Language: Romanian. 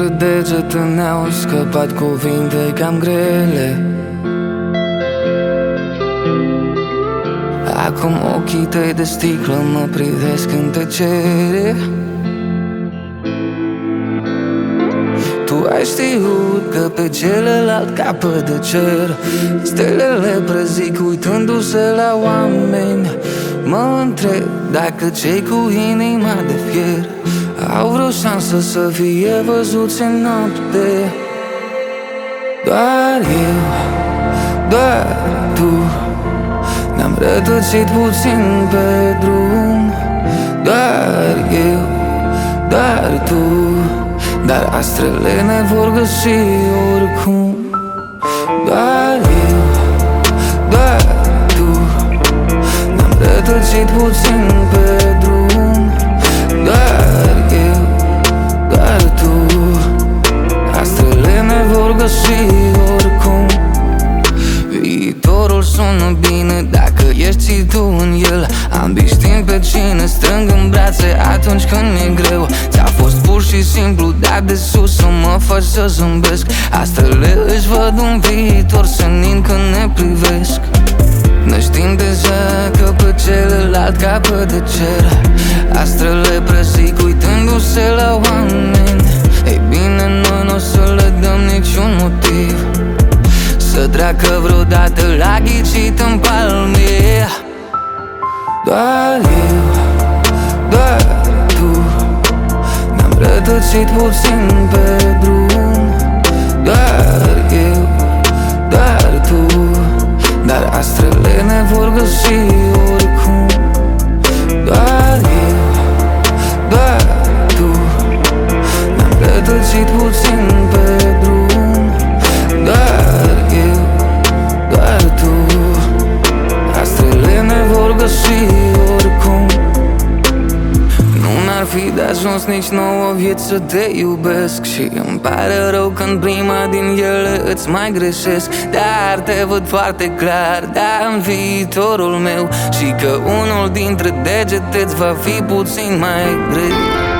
dintre degete ne-au scăpat cuvinte cam grele. Acum ochii tăi de sticlă mă privesc în tăcere. Tu ai știut că pe celălalt capăt de cer stelele prezic uitându-se la oameni. Mă întreb dacă cei cu inima de fier au vreo șansă să fie văzuți în noapte. Doar eu, doar tu ne-am rătăcit puțin pe drum. Doar eu, doar tu, dar astrele ne vor găsi oricum. Doar eu, doar tu ne-am rătăcit puțin pe drum. Doar eu, doar tu, astrele ne vor găsi oricum. Viitorul sună bine dacă ești și tu în el. Ambii știm pe cine strâng în brațe atunci când e greu. Ți-a fost pur și simplu dat de sus să mă faci să zâmbesc. Astrele își văd un viitor senin când ne privesc. Ne știm deja că pe celălalt capăt de cer astrele prezic uitându-se la oameni. Ei bine, noi n-o să le dăm niciun motiv să treacă vreodată la ghicit în palme. Doar eu, doar tu ne-am rătăcit puțin pe drum. Doar eu, doar tu, dar astrele ne vor găsi oricum. Doar eu, doar tu ne-am rătăcit puțin pe drum. Doar eu, doar tu, astrele ne vor găsi oricum. Nu n-ar fi de ajuns nici nouă vieți să te iubesc și îmi pare rău când prima din ele îți mai greșesc. Dar te văd foarte clar, da, în viitorul meu și că unul dintre degete îți va fi puțin mai greu.